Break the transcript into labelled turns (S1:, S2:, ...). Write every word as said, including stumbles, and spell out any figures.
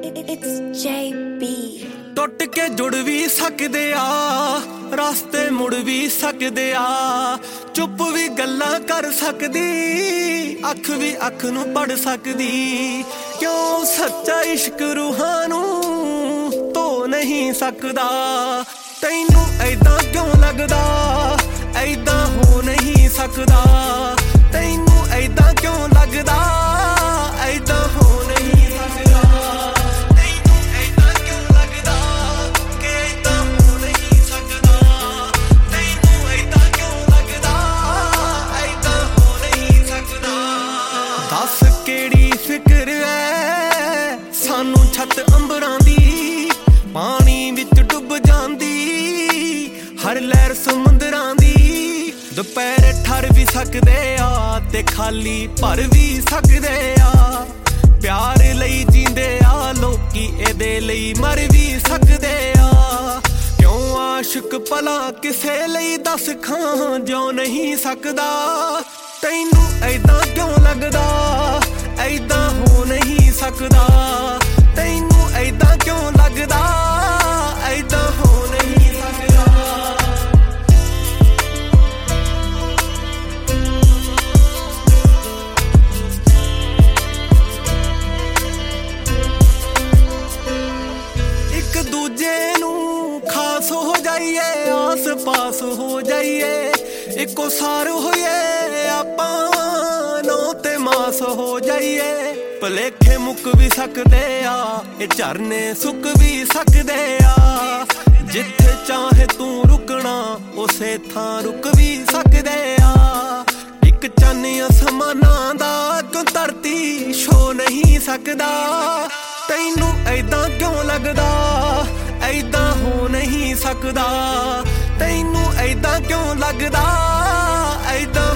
S1: It's J B
S2: ਟੁੱਟ ਕੇ ਜੁੜ ਵੀ ਸਕਦੇ ਆ, ਰਸਤੇ ਮੁੜ ਵੀ ਸਕਦੇ ਆ, ਚੁੱਪ ਵੀ ਗੱਲਾਂ ਕਰ ਸਕਦੀ, ਅੱਖ ਵੀ ਅੱਖ ਨੂੰ ਪੜ ਸਕਦੀ। ਕਿਉਂ ਸੱਚਾ ਇਸ਼ਕ ਰੂਹਾਂ ਨੂੰ ਧੋ ਨਹੀਂ ਸਕਦਾ? ਤੈਨੂੰ ਐਦਾਂ ਕਿਉਂ ਲੱਗਦਾ? ਐਦਾਂ ਹੋ ਨਹੀਂ ਸਕਦਾ। ਤੈਨੂੰ ਐਦਾਂ ਕਿਉਂ ਲੱਗਦਾ? ਐਦਾਂ ਹੋ ਨਹੀਂ ਸਕਦਾ। ਤੈਨੂੰ ਐਦਾਂ ਕਿਉਂ ਲੱਗਦਾ ਕਿ ਐਦਾਂ ਹੋ ਨਹੀਂ ਸਕਦਾ? ਤੈਨੂੰ ਐਦਾਂ ਕਿਉਂ ਲੱਗਦਾ? ਐਦਾਂ ਹੋ ਨਹੀਂ ਸਕਦਾ। ਦੱਸ ਕਿਹੜੀ ਫਿਕਰ ਐ ਸਾਨੂੰ ਛੱਤ ਅੰਬਰਾਂ ਦੀ, ਪਾਣੀ ਵਿੱਚ ਡੁੱਬ ਜਾਂਦੀ ਹਰ ਲਹਿਰ ਸਮੁੰਦਰਾਂ ਦੀ। ਦੁਪਹਿਰ ਠਰ ਵੀ ਸਕਦੇ ਆ ਤੇ ਖਾਲੀ ਭਰ ਵੀ ਸਕਦੇ ਆ। ਪਿਆਰ ਲਈ ਜੀਂਦੇ ਆ ਲੋਕੀ, ਇਹਦੇ ਲਈ ਮਰ ਵੀ ਸਕਦੇ ਆ। ਕਿਉਂ ਆਸ਼ਿਕ ਭਲਾ ਕਿਸੇ ਲਈ ਦੱਸ ਖਾਂ ਜੋ ਨਹੀਂ ਸਕਦਾ? ਤੈਨੂੰ ਐਦਾਂ ਕਿਉਂ ਲੱਗਦਾ? ਐਦਾਂ ਹੋ ਨਹੀਂ ਸਕਦਾ। ਤੈਨੂੰ ਐਦਾਂ ਕਿਉਂ ਲੱਗਦਾ? ਐਦਾਂ ਹੋ ਨਹੀਂ ਸਕਦਾ। ਇੱਕ ਦੂਜੇ ਨੂੰ ਖਾਸ ਹੋ ਜਾਈਏ, ਆਸ ਪਾਸ ਹੋ ਜਾਈਏ, ਇੱਕੋ ਸਾਰ ਹੋਈਏ ਆਪਾਂ, ਨੌ ਤੇ ਮਾਸ ਹੋ ਜਾਈਏ। ਭਲੇਖੇ ਮੁੱਕ ਵੀ ਸਕਦੇ ਆ, ਇਹ ਝਰਨੇ ਸੁੱਕ ਵੀ ਸਕਦੇ ਆ। ਜਿੱਥੇ ਚਾਹੇ ਤੂੰ ਰੁਕਣਾ ਉਸੇ ਥਾਂ ਰੁਕ ਵੀ ਸਕਦੇ ਆ। ਇੱਕ ਚੰਨ ਅਸਮਾਨਾਂ ਦਾ ਕਿਉਂ ਧਰਤੀ ਛੋ ਨਹੀਂ ਸਕਦਾ? ਤੈਨੂੰ ਐਦਾਂ ਕਿਉਂ ਲੱਗਦਾ? ਐਦਾਂ ਹੋ ਨਹੀਂ ਸਕਦਾ। ਤੈਨੂੰ ਐਦਾਂ ਕਿਉਂ ਲੱਗਦਾ? ਐਦਾਂ